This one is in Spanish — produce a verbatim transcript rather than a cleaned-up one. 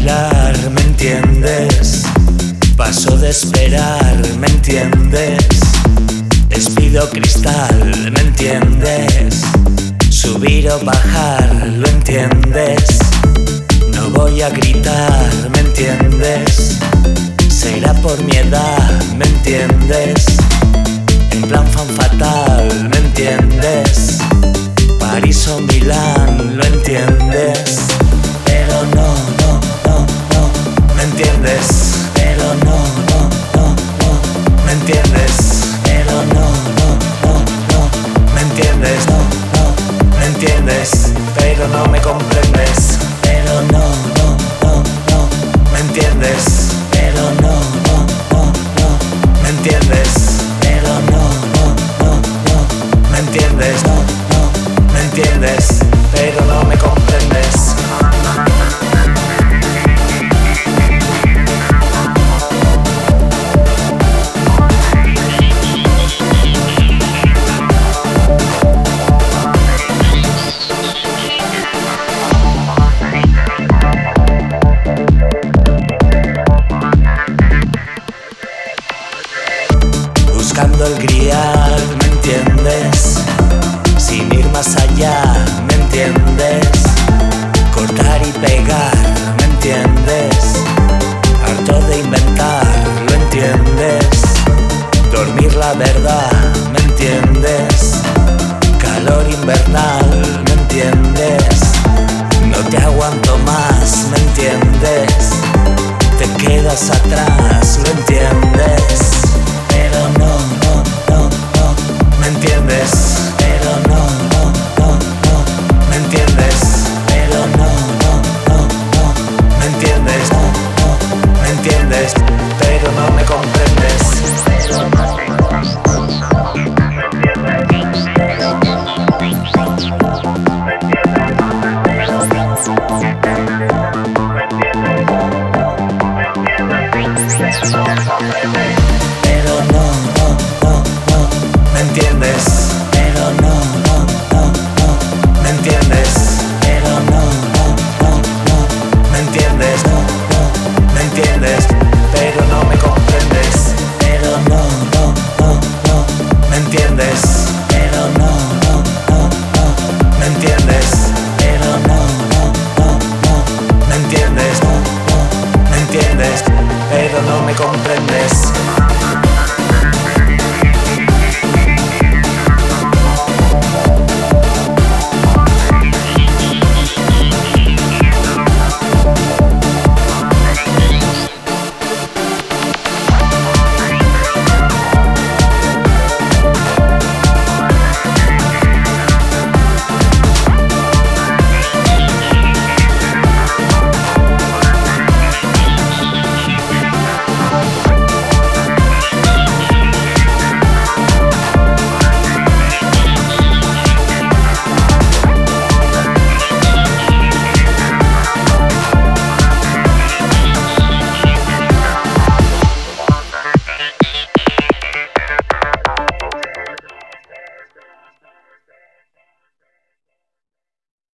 bailar, ¿me entiendes? Paso de esperar, ¿me entiendes? Despido cristal, ¿me entiendes? Subir o bajar, ¿lo entiendes? No voy a gritar, ¿me entiendes? Será por mi edad, ¿me entiendes? En plan fan fatal, ¿me entiendes? París o Milán, ¿lo entiendes? Pero no, no, no, no, ¿me entiendes? Pero no, no, no, no, ¿me entiendes? Pero no, no, no, no, ¿me entiendes? No, no, ¿me entiendes? Pero no me comprendes. Pero no, no, no, no, ¿me entiendes? Pero no, no, no, no, ¿me entiendes? Pero no, no, no, no, ¿me entiendes? No, no, ¿me entiendes? Pero no me comprendes. Buscando el grial, ¿me entiendes? Sin ir más allá, ¿me entiendes? Cortar y pegar, ¿me entiendes? Harto de inventar, ¿lo entiendes? Dormir la verdad, ¿me entiendes? Calor invernal, ¿me entiendes? No te aguanto más, ¿me entiendes? Te quedas atrás, ¿lo